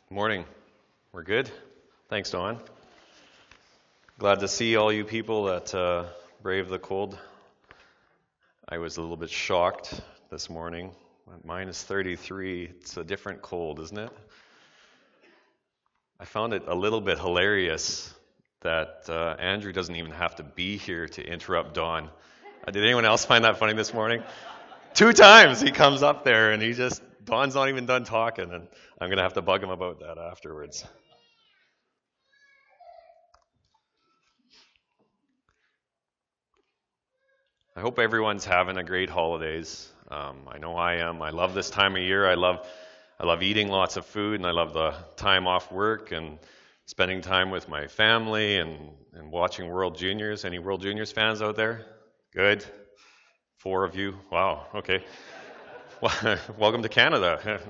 Morning. We're good? Thanks, Don. Glad to see all you people that brave the cold. I was a little bit shocked this morning. Minus 33. It's a different cold, isn't it? I found it a little bit hilarious that Andrew doesn't even have to be here to interrupt Don. Did anyone else find that funny this morning? 2 times he comes up there and Don's not even done talking, and I'm going to have to bug him about that afterwards. I hope everyone's having a great holidays. I know I am. I love this time of year. I love eating lots of food, and I love the time off work and spending time with my family and watching World Juniors. Any World Juniors fans out there? Good. 4 of you. Wow. Okay. Welcome to Canada.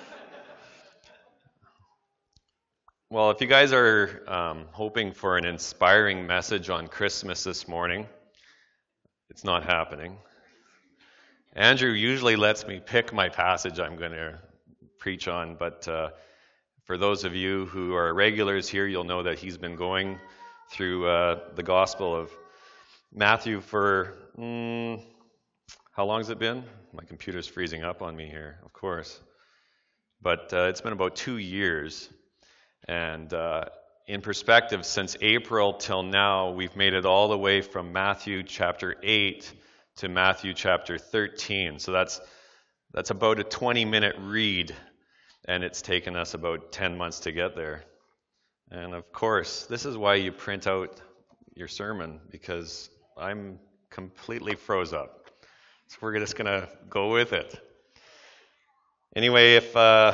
Well, if you guys are hoping for an inspiring message on Christmas this morning, it's not happening. Andrew usually lets me pick my passage I'm going to preach on, but for those of you who are regulars here, you'll know that he's been going through the Gospel of Matthew for, how long has it been? My computer's freezing up on me here, of course. But it's been about 2 years. And in perspective, since April till now, we've made it all the way from Matthew chapter 8 to Matthew chapter 13. So that's about a 20-minute read, and it's taken us about 10 months to get there. And of course, this is why you print out your sermon, because I'm completely froze up. So we're just going to go with it. Anyway, if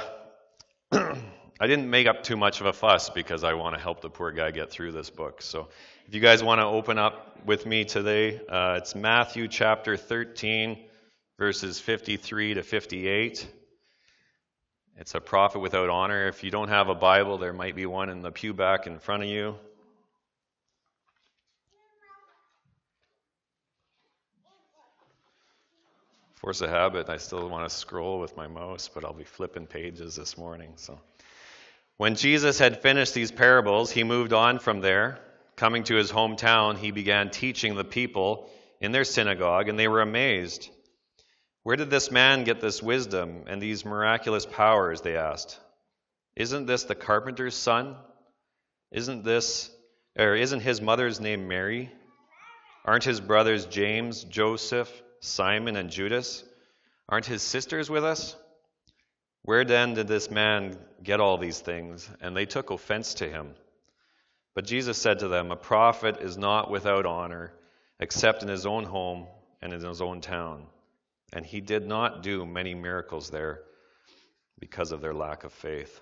I didn't make up too much of a fuss because I want to help the poor guy get through this book. So if you guys want to open up with me today, it's Matthew chapter 13, verses 53 to 58. It's a prophet without honor. If you don't have a Bible, there might be one in the pew back in front of you. Force of habit, I still want to scroll with my mouse, but I'll be flipping pages this morning. So, when Jesus had finished these parables, he moved on from there. Coming to his hometown, he began teaching the people in their synagogue, and they were amazed. "Where did this man get this wisdom and these miraculous powers?" they asked. "Isn't this the carpenter's son? Isn't his mother's name Mary? Aren't his brothers James, Joseph, Simon, and Judas? Aren't his sisters with us? Where then did this man get all these things?" And they took offense to him. But Jesus said to them, "A prophet is not without honor, except in his own home and in his own town." And he did not do many miracles there because of their lack of faith.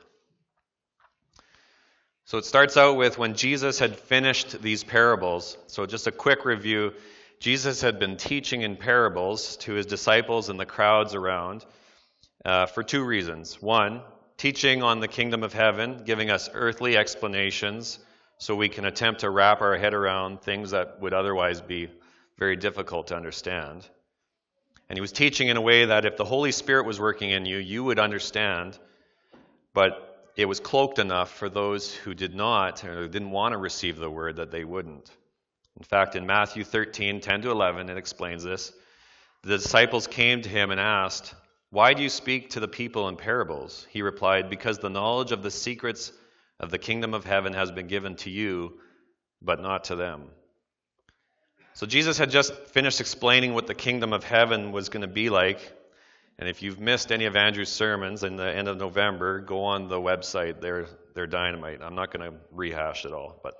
So it starts out with when Jesus had finished these parables. So just a quick review. Jesus had been teaching in parables to his disciples and the crowds around for 2 reasons. 1, teaching on the kingdom of heaven, giving us earthly explanations so we can attempt to wrap our head around things that would otherwise be very difficult to understand. And he was teaching in a way that if the Holy Spirit was working in you, you would understand, but it was cloaked enough for those who did not or didn't want to receive the word that they wouldn't. In fact, in Matthew 13, 10 to 11, it explains this. The disciples came to him and asked, "Why do you speak to the people in parables?" He replied, "Because the knowledge of the secrets of the kingdom of heaven has been given to you, but not to them." So Jesus had just finished explaining what the kingdom of heaven was going to be like. And if you've missed any of Andrew's sermons in the end of November, go on the website. They're dynamite. I'm not going to rehash it all, but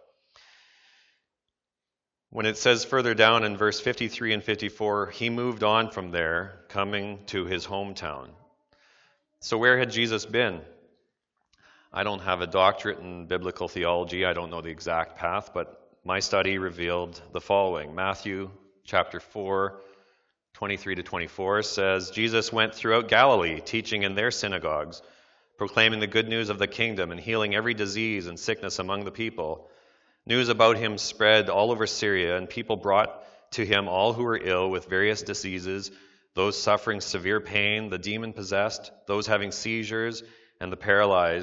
when it says further down in verse 53 and 54, he moved on from there, coming to his hometown. So where had Jesus been? I don't have a doctorate in biblical theology. I don't know the exact path, but my study revealed the following. Matthew chapter 4, 23 to 24 says, "Jesus went throughout Galilee, teaching in their synagogues, proclaiming the good news of the kingdom and healing every disease and sickness among the people. News about him spread all over Syria, and people brought to him all who were ill with various diseases, those suffering severe pain, the demon-possessed, those having seizures, and the paralyzed,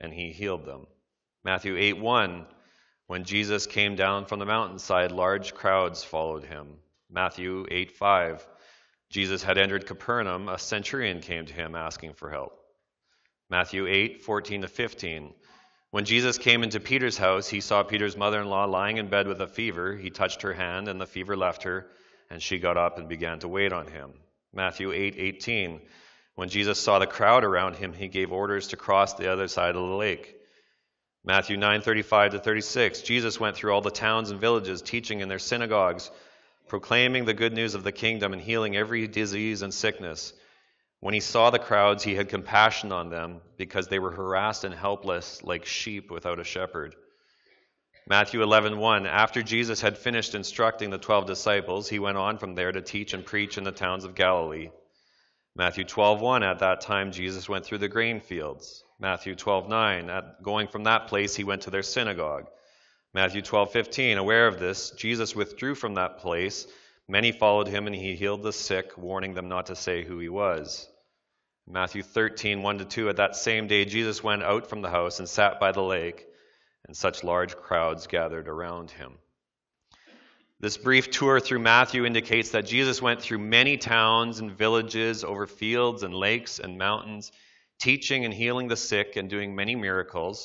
and he healed them. Matthew 8:1, when Jesus came down from the mountainside, large crowds followed him. Matthew 8:5, Jesus had entered Capernaum, a centurion came to him asking for help. Matthew 8:14-15, when Jesus came into Peter's house, he saw Peter's mother-in-law lying in bed with a fever. He touched her hand, and the fever left her, and she got up and began to wait on him. Matthew 8:18, when Jesus saw the crowd around him, he gave orders to cross the other side of the lake. Matthew 9:35-36, Jesus went through all the towns and villages, teaching in their synagogues, proclaiming the good news of the kingdom and healing every disease and sickness. When he saw the crowds, he had compassion on them because they were harassed and helpless like sheep without a shepherd. Matthew 11:1, after Jesus had finished instructing the 12 disciples, he went on from there to teach and preach in the towns of Galilee. Matthew 12:1, at that time Jesus went through the grain fields. Matthew 12:9, going from that place he went to their synagogue. Matthew 12:15, aware of this, Jesus withdrew from that place. Many followed him, and he healed the sick, warning them not to say who he was. Matthew 13:1-2, at that same day Jesus went out from the house and sat by the lake, and such large crowds gathered around him. This brief tour through Matthew indicates that Jesus went through many towns and villages, over fields and lakes and mountains, teaching and healing the sick and doing many miracles.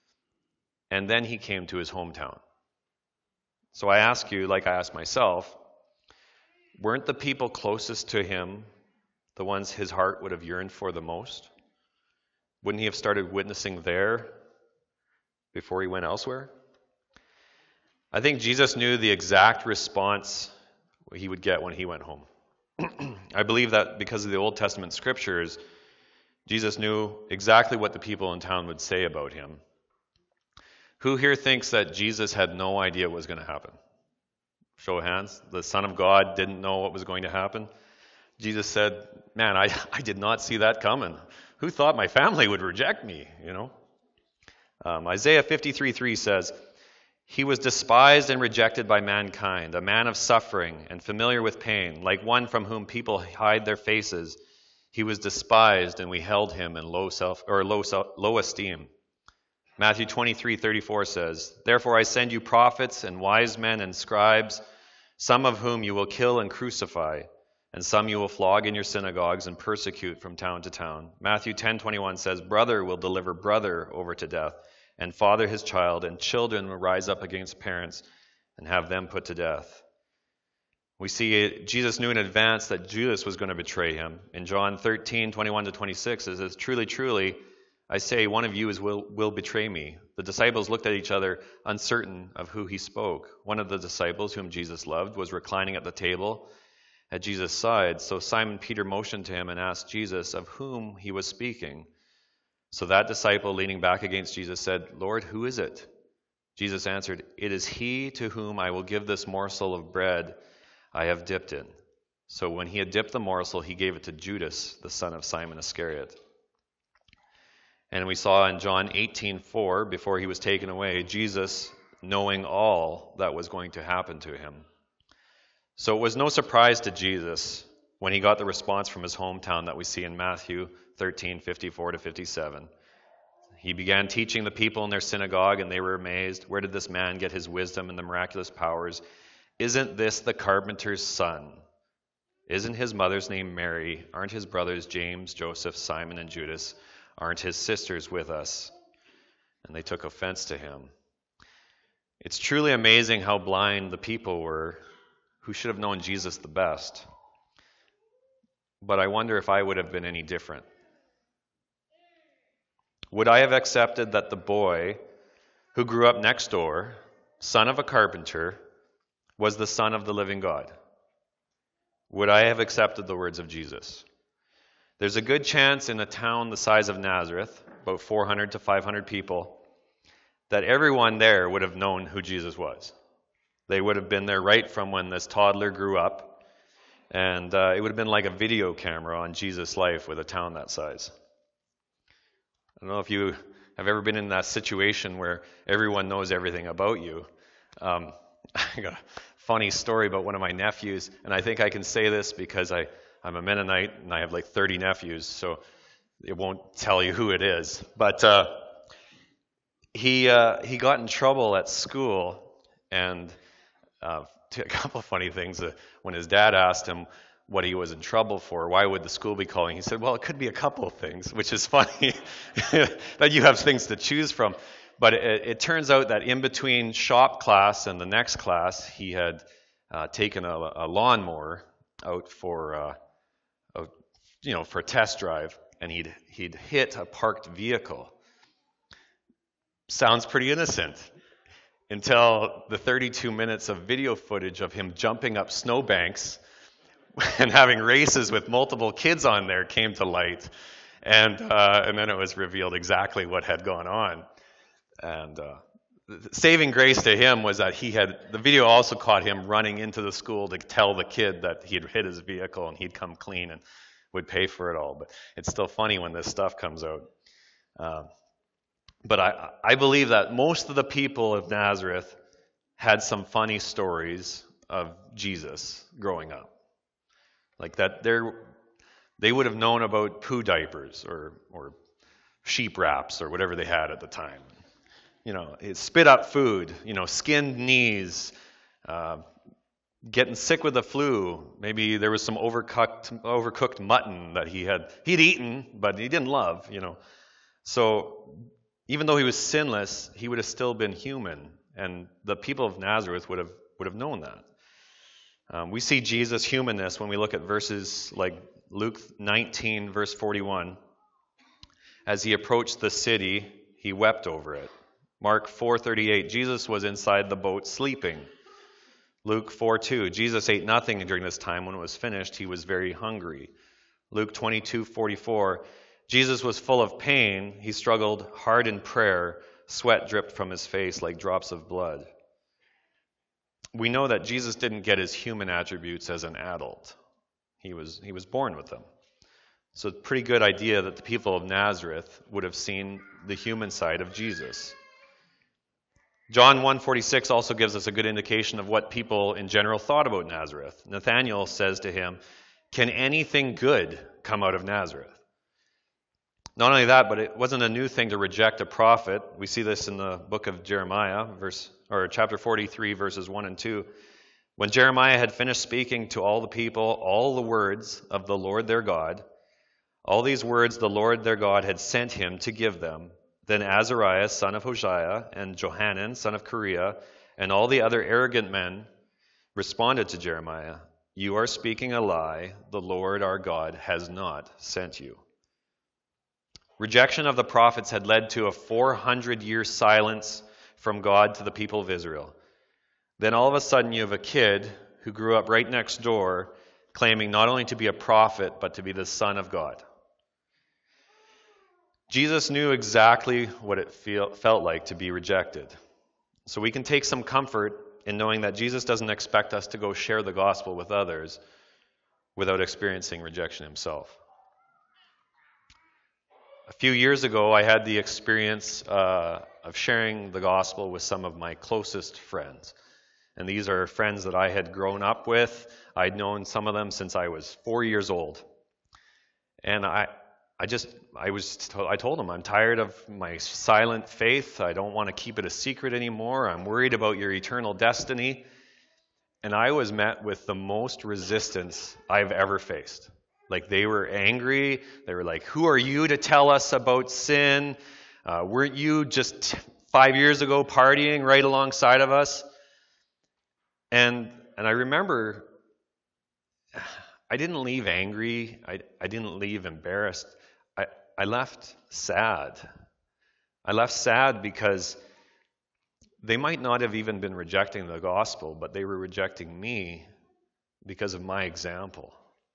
And then he came to his hometown. So I ask you, like I asked myself, weren't the people closest to him the ones his heart would have yearned for the most? Wouldn't he have started witnessing there before he went elsewhere? I think Jesus knew the exact response he would get when he went home. I believe that because of the Old Testament scriptures, Jesus knew exactly what the people in town would say about him. Who here thinks that Jesus had no idea what was going to happen? Show of hands. The Son of God didn't know what was going to happen. Jesus said, man, I did not see that coming. Who thought my family would reject me, Isaiah 53:3 says, he was despised and rejected by mankind, a man of suffering and familiar with pain, like one from whom people hide their faces. He was despised, and we held him in low esteem. Matthew 23:34 says, therefore I send you prophets and wise men and scribes, some of whom you will kill and crucify, and some you will flog in your synagogues and persecute from town to town. Matthew 10:21 says, brother will deliver brother over to death, and father his child, and children will rise up against parents and have them put to death. We see Jesus knew in advance that Judas was going to betray him. In John 13:21-26 it says, truly, truly, I say, one of you will betray me. The disciples looked at each other, uncertain of who he spoke. One of the disciples, whom Jesus loved, was reclining at the table at Jesus' side. So Simon Peter motioned to him and asked Jesus of whom he was speaking. So that disciple, leaning back against Jesus, said, Lord, who is it? Jesus answered, it is he to whom I will give this morsel of bread I have dipped in. So when he had dipped the morsel, he gave it to Judas, the son of Simon Iscariot. And we saw in John 18:4, before he was taken away, Jesus knowing all that was going to happen to him. So it was no surprise to Jesus when he got the response from his hometown that we see in Matthew 13:54-57. He began teaching the people in their synagogue, and they were amazed. Where did this man get his wisdom and the miraculous powers? Isn't this the carpenter's son? Isn't his mother's name Mary? Aren't his brothers James, Joseph, Simon, and Judas? Aren't his sisters with us? And they took offense to him. It's truly amazing how blind the people were who should have known Jesus the best. But I wonder if I would have been any different. Would I have accepted that the boy who grew up next door, son of a carpenter, was the Son of the living God? Would I have accepted the words of Jesus? There's a good chance in a town the size of Nazareth, about 400 to 500 people, that everyone there would have known who Jesus was. They would have been there right from when this toddler grew up, and it would have been like a video camera on Jesus' life with a town that size. I don't know if you have ever been in that situation where everyone knows everything about you. I got a funny story about one of my nephews, and I think I can say this because I'm a Mennonite and I have like 30 nephews, so it won't tell you who it is. But He got in trouble at school, and a couple of funny things. When his dad asked him what he was in trouble for, why would the school be calling? He said, "Well, it could be a couple of things," which is funny that you have things to choose from. But it turns out that in between shop class and the next class, he had taken a lawnmower out for for a test drive, and he'd hit a parked vehicle. Sounds pretty innocent until the 32 minutes of video footage of him jumping up snowbanks and having races with multiple kids on there came to light, and then it was revealed exactly what had gone on. And saving grace to him was that the video also caught him running into the school to tell the kid that he had hit his vehicle and he'd come clean and would pay for it all. But it's still funny when this stuff comes out. But I believe that most of the people of Nazareth had some funny stories of Jesus growing up. Like that they would have known about poo diapers or sheep wraps or whatever they had at the time. Spit up food, skinned knees, getting sick with the flu. Maybe there was some overcooked mutton that he'd eaten, but he didn't love, So even though he was sinless, he would have still been human, and the people of Nazareth would have known that. We see Jesus' humanness when we look at verses like Luke 19, verse 41. As he approached the city, he wept over it. Mark 4:38, Jesus was inside the boat sleeping. Luke 4:2, Jesus ate nothing during this time. When it was finished, he was very hungry. Luke 22:44, Jesus was full of pain. He struggled hard in prayer. Sweat dripped from his face like drops of blood. We know that Jesus didn't get his human attributes as an adult. He was born with them. So it's a pretty good idea that the people of Nazareth would have seen the human side of Jesus. John 1:46 also gives us a good indication of what people in general thought about Nazareth. Nathanael says to him, "Can anything good come out of Nazareth?" Not only that, but it wasn't a new thing to reject a prophet. We see this in the book of Jeremiah, chapter 43, verses 1 and 2. When Jeremiah had finished speaking to all the people all the words of the Lord their God, all these words the Lord their God had sent him to give them, then Azariah, son of Hoshiah, and Johanan, son of Kareah, and all the other arrogant men responded to Jeremiah, "You are speaking a lie. The Lord our God has not sent you." Rejection of the prophets had led to a 400-year silence from God to the people of Israel. Then all of a sudden you have a kid who grew up right next door claiming not only to be a prophet, but to be the Son of God. Jesus knew exactly what it felt like to be rejected. So we can take some comfort in knowing that Jesus doesn't expect us to go share the gospel with others without experiencing rejection himself. A few years ago, I had the experience of sharing the gospel with some of my closest friends. And these are friends that I had grown up with. I'd known some of them since I was 4 years old. And I told them, I'm tired of my silent faith. I don't want to keep it a secret anymore. I'm worried about your eternal destiny. And I was met with the most resistance I've ever faced. Like, they were angry. They were like, "Who are you to tell us about sin? Weren't you just 5 years ago partying right alongside of us?" And I remember I didn't leave angry. I didn't leave embarrassed. I left sad. I left sad because they might not have even been rejecting the gospel, but they were rejecting me because of my example.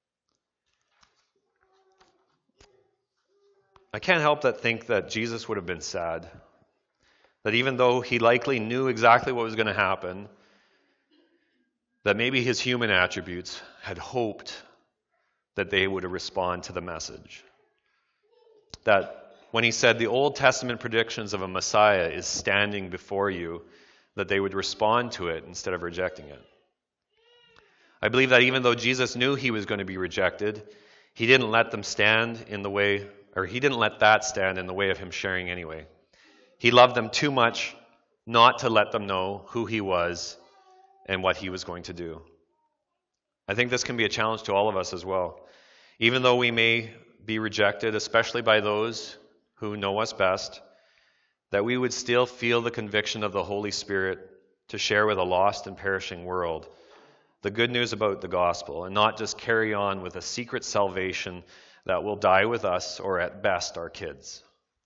I can't help but think that Jesus would have been sad. That even though he likely knew exactly what was going to happen, that maybe his human attributes had hoped that they would respond to the message. That when he said the Old Testament predictions of a Messiah is standing before you, that they would respond to it instead of rejecting it. I believe that even though Jesus knew he was going to be rejected, he didn't let that stand in the way of him sharing anyway. He loved them too much not to let them know who he was and what he was going to do. I think this can be a challenge to all of us as well. Even though we may be rejected, especially by those who know us best, that we would still feel the conviction of the Holy Spirit to share with a lost and perishing world the good news about the gospel, and not just carry on with a secret salvation that will die with us or at best our kids.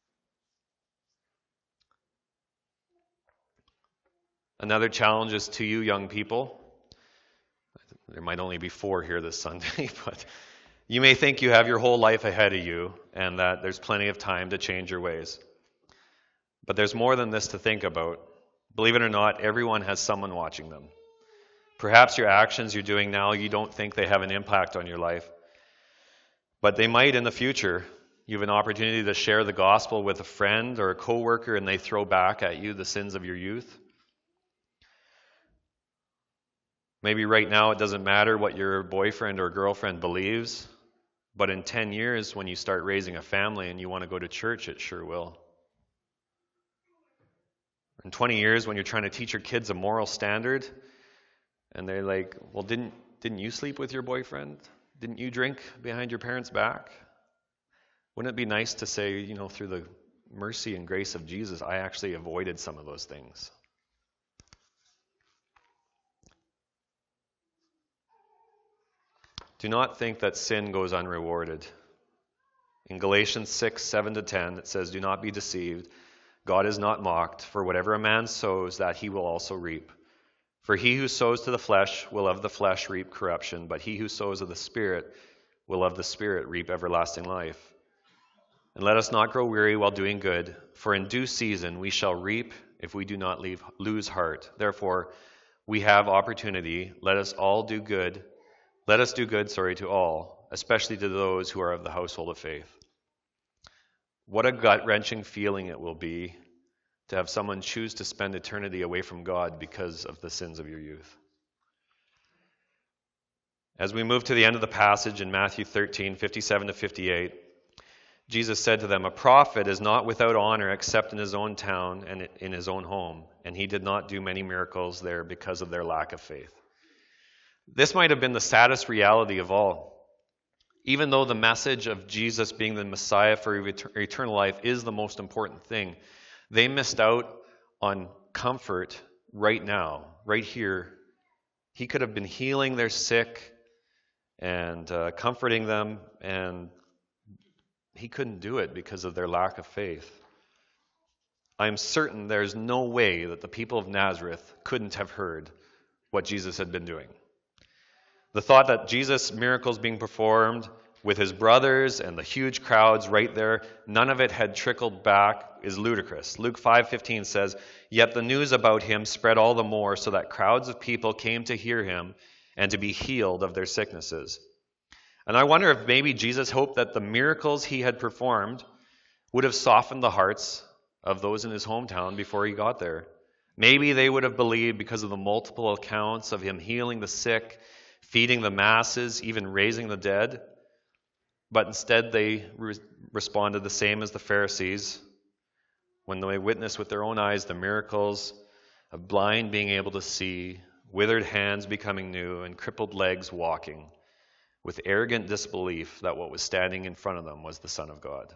Another challenge is to you young people. There might only be 4 here this Sunday, but you may think you have your whole life ahead of you and that there's plenty of time to change your ways. But there's more than this to think about. Believe it or not, everyone has someone watching them. Perhaps your actions you're doing now, you don't think they have an impact on your life, but they might in the future. You have an opportunity to share the gospel with a friend or a coworker, and they throw back at you the sins of your youth. Maybe right now it doesn't matter what your boyfriend or girlfriend believes, but in 10 years when you start raising a family and you want to go to church, it sure will. In 20 years when you're trying to teach your kids a moral standard, and they're like, well, didn't you sleep with your boyfriend? Didn't you drink behind your parents' back? Wouldn't it be nice to say, through the mercy and grace of Jesus, I actually avoided some of those things? Do not think that sin goes unrewarded. In Galatians 6, 7-10, it says, do not be deceived. God is not mocked, for whatever a man sows, that he will also reap. For he who sows to the flesh will of the flesh reap corruption, but he who sows of the Spirit will of the Spirit reap everlasting life. And let us not grow weary while doing good, for in due season we shall reap if we do not lose heart. Therefore, we have opportunity. Let us do good to all, especially to those who are of the household of faith. What a gut-wrenching feeling it will be to have someone choose to spend eternity away from God because of the sins of your youth. As we move to the end of the passage in Matthew 13, 57-58, Jesus said to them, a prophet is not without honor except in his own town and in his own home, and he did not do many miracles there because of their lack of faith. This might have been the saddest reality of all. Even though the message of Jesus being the Messiah for eternal life is the most important thing, they missed out on comfort right now, right here. He could have been healing their sick and comforting them, and he couldn't do it because of their lack of faith. I'm certain there's no way that the people of Nazareth couldn't have heard what Jesus had been doing. The thought that Jesus' miracles being performed with his brothers and the huge crowds right there, none of it had trickled back, is ludicrous. Luke 5:15 says, yet the news about him spread all the more, so that crowds of people came to hear him and to be healed of their sicknesses. And I wonder if maybe Jesus hoped that the miracles he had performed would have softened the hearts of those in his hometown before he got there. Maybe they would have believed because of the multiple accounts of him healing the sick, feeding the masses, even raising the dead. But instead they responded the same as the Pharisees when they witnessed with their own eyes the miracles of blind being able to see, withered hands becoming new, and crippled legs walking, with arrogant disbelief that what was standing in front of them was the Son of God.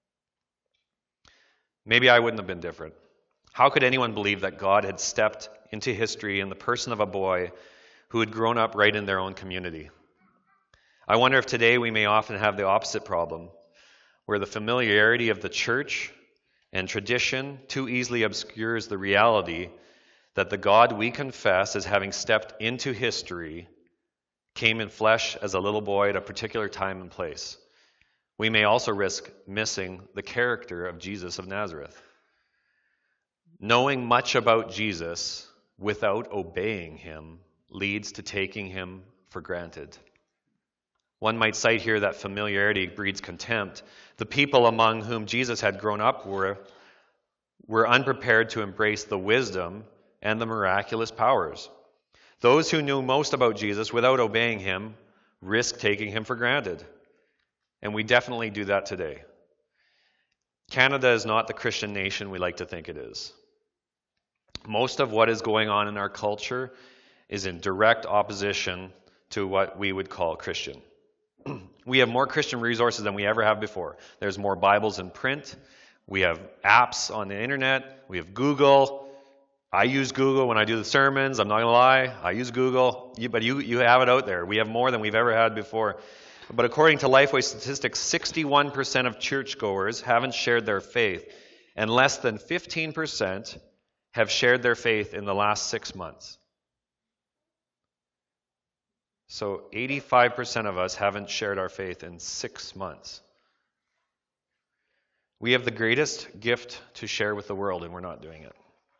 Maybe I wouldn't have been different. How could anyone believe that God had stepped into history in the person of a boy who had grown up right in their own community? I wonder if today we may often have the opposite problem, where the familiarity of the church and tradition too easily obscures the reality that the God we confess as having stepped into history came in flesh as a little boy at a particular time and place. We may also risk missing the character of Jesus of Nazareth. Knowing much about Jesus without obeying him leads to taking him for granted. One might cite here that familiarity breeds contempt. The people among whom Jesus had grown up were unprepared to embrace the wisdom and the miraculous powers. Those who knew most about Jesus without obeying him risked taking him for granted. And we definitely do that today. Canada is not the Christian nation we like to think it is. Most of what is going on in our culture is in direct opposition to what we would call Christian. We have more Christian resources than we ever have before. There's more Bibles in print. We have apps on the internet. We have Google. I use Google when I do the sermons. I'm not going to lie. I use Google. But you have it out there. We have more than we've ever had before. But according to Lifeway statistics, 61% of churchgoers haven't shared their faith, and less than 15% have shared their faith in the last 6 months. So 85% of us haven't shared our faith in 6 months. We have the greatest gift to share with the world, and we're not doing it.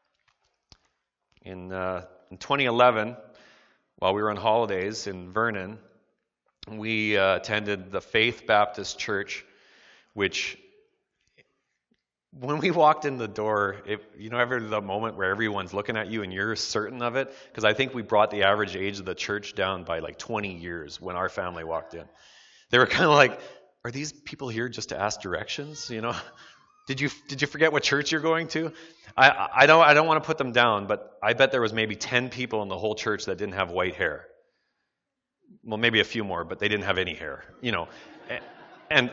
In 2011, while we were on holidays in Vernon, we attended the Faith Baptist Church, which, when we walked in the door, ever the moment where everyone's looking at you and you're certain of it? Because I think we brought the average age of the church down by like 20 years when our family walked in. They were kind of like, are these people here just to ask directions? Did you forget what church you're going to? I don't want to put them down, but I bet there was maybe 10 people in the whole church that didn't have white hair. Well, maybe a few more, but they didn't have any hair, And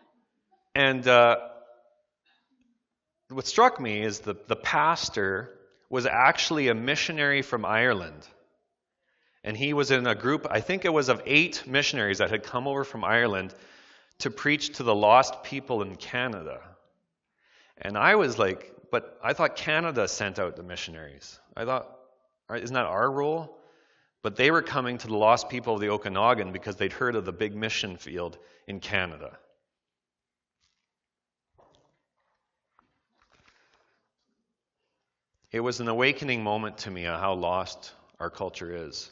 what struck me is the pastor was actually a missionary from Ireland. And he was in a group, I think it was of 8 missionaries that had come over from Ireland to preach to the lost people in Canada. And I was like, but I thought Canada sent out the missionaries. I thought, isn't that our role? But they were coming to the lost people of the Okanagan because they'd heard of the big mission field in Canada. It was an awakening moment to me on how lost our culture is.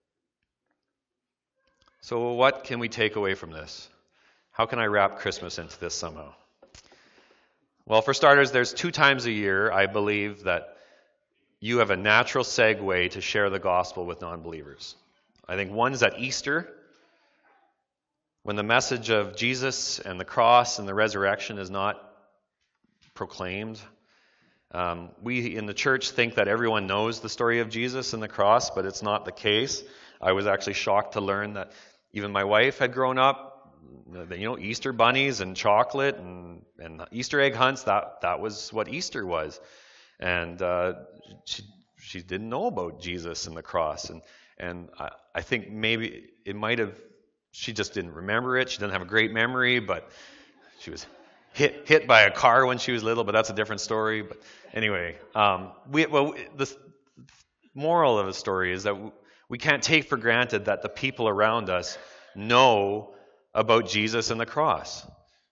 So what can we take away from this? How can I wrap Christmas into this somehow? Well, for starters, there's 2 times a year, I believe, that you have a natural segue to share the gospel with non-believers. I think one is at Easter, when the message of Jesus and the cross and the resurrection is not proclaimed. We in the church think that everyone knows the story of Jesus and the cross, but it's not the case. I was actually shocked to learn that even my wife had grown up, Easter bunnies and chocolate and Easter egg hunts. That was what Easter was. And she didn't know about Jesus and the cross. And I think maybe it might have, she just didn't remember it. She doesn't have a great memory, but she was hit by a car when she was little, but that's a different story. But anyway, the moral of the story is that we can't take for granted that the people around us know about Jesus and the cross.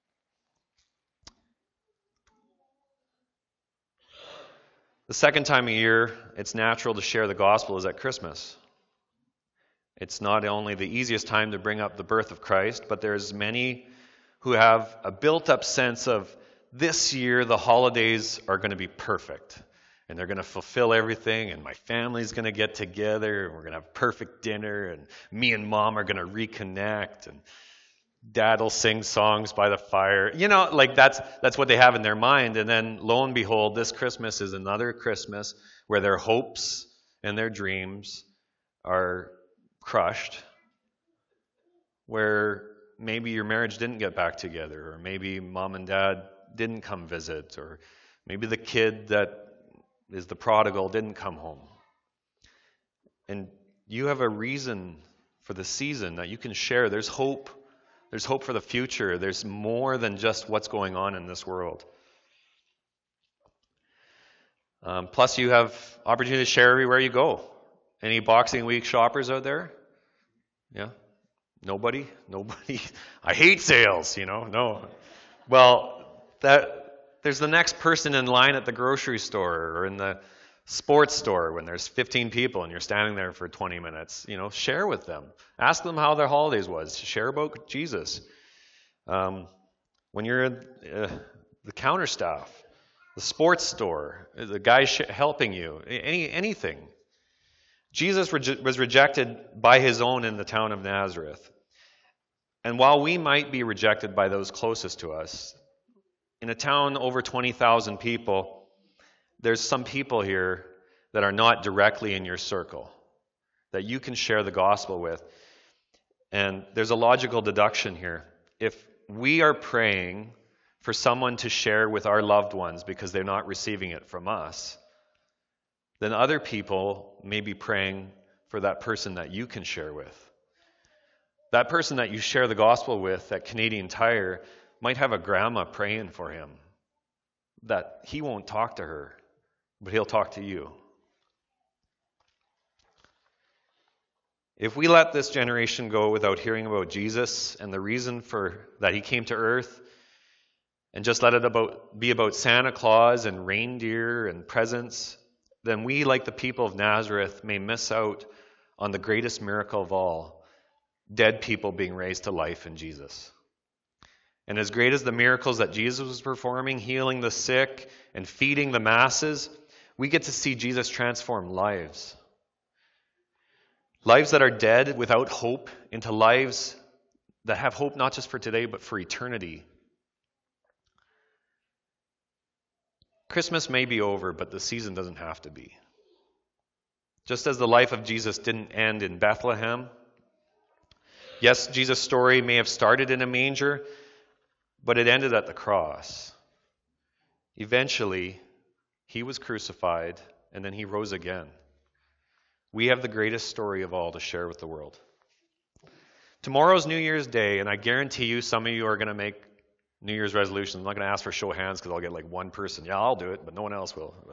The second time of year it's natural to share the gospel is at Christmas. It's not only the easiest time to bring up the birth of Christ, but there's many who have a built-up sense of this year the holidays are going to be perfect. And they're going to fulfill everything, and my family's going to get together, and we're going to have perfect dinner, and me and mom are going to reconnect, and dad will sing songs by the fire. That's what they have in their mind. And then, lo and behold, this Christmas is another Christmas where their hopes and their dreams are crushed, where maybe your marriage didn't get back together, or maybe mom and dad didn't come visit, or maybe the kid that is the prodigal didn't come home. And you have a reason for the season that you can share. There's hope. There's hope for the future. There's more than just what's going on in this world. Plus, you have opportunity to share everywhere you go. Any Boxing Week shoppers out there? Yeah? Nobody? I hate sales, no. Well, there's the next person in line at the grocery store or in the sports store when there's 15 people and you're standing there for 20 minutes. Share with them. Ask them how their holidays was. Share about Jesus. When you're the counter staff, the sports store, the guy helping you, anything. Jesus was rejected by his own in the town of Nazareth. And while we might be rejected by those closest to us, In a town over 20,000 people, there's some people here that are not directly in your circle that you can share the gospel with. And there's a logical deduction here. If we are praying for someone to share with our loved ones because they're not receiving it from us, then other people may be praying for that person that you can share with. That person that you share the gospel with at Canadian Tire might have a grandma praying for him, that he won't talk to her, but he'll talk to you. If we let this generation go without hearing about Jesus and the reason for that he came to earth, and just let it be about Santa Claus and reindeer and presents, then we, like the people of Nazareth, may miss out on the greatest miracle of all, dead people being raised to life in Jesus. And as great as the miracles that Jesus was performing, healing the sick and feeding the masses, we get to see Jesus transform lives. Lives that are dead without hope into lives that have hope not just for today, but for eternity. Christmas may be over, but the season doesn't have to be. Just as the life of Jesus didn't end in Bethlehem. Yes, Jesus' story may have started in a manger, but it ended at the cross. Eventually, he was crucified, and then he rose again. We have the greatest story of all to share with the world. Tomorrow's New Year's Day, and I guarantee you some of you are going to make New Year's resolutions. I'm not going to ask for show of hands because I'll get like one person. Yeah, I'll do it, but no one else will.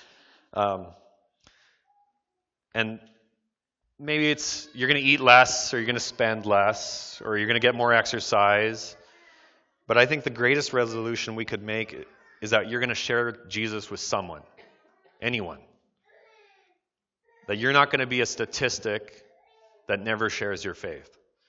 And maybe it's you're going to eat less, or you're going to spend less, or you're going to get more exercise. But I think the greatest resolution we could make is that you're going to share Jesus with someone, anyone. That you're not going to be a statistic that never shares your faith.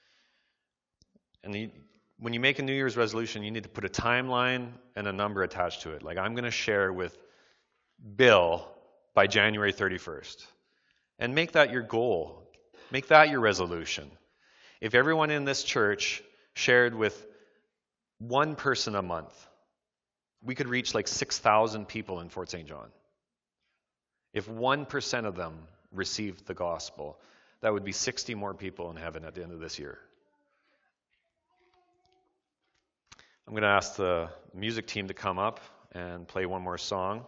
And when you make a New Year's resolution, you need to put a timeline and a number attached to it. Like, I'm going to share with Bill by January 31st. And make that your goal. Make that your resolution. If everyone in this church shared with one person a month, we could reach like 6,000 people in Fort St. John. If 1% of them received the gospel, that would be 60 more people in heaven at the end of this year. I'm going to ask the music team to come up and play one more song.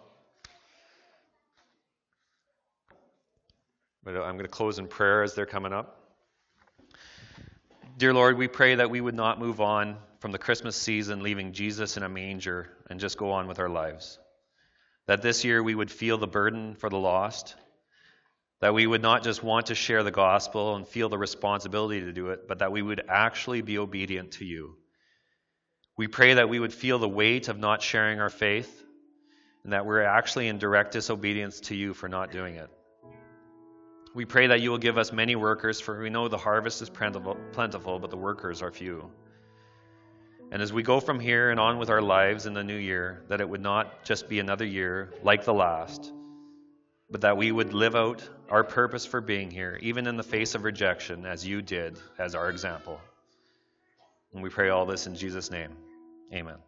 But I'm going to close in prayer as they're coming up. Dear Lord, we pray that we would not move on from the Christmas season leaving Jesus in a manger and just go on with our lives. That this year we would feel the burden for the lost. That we would not just want to share the gospel and feel the responsibility to do it, but that we would actually be obedient to you. We pray that we would feel the weight of not sharing our faith and that we're actually in direct disobedience to you for not doing it. We pray that you will give us many workers, for we know the harvest is plentiful, but the workers are few. And as we go from here and on with our lives in the new year, that it would not just be another year like the last, but that we would live out our purpose for being here, even in the face of rejection, as you did as our example. And we pray all this in Jesus' name. Amen.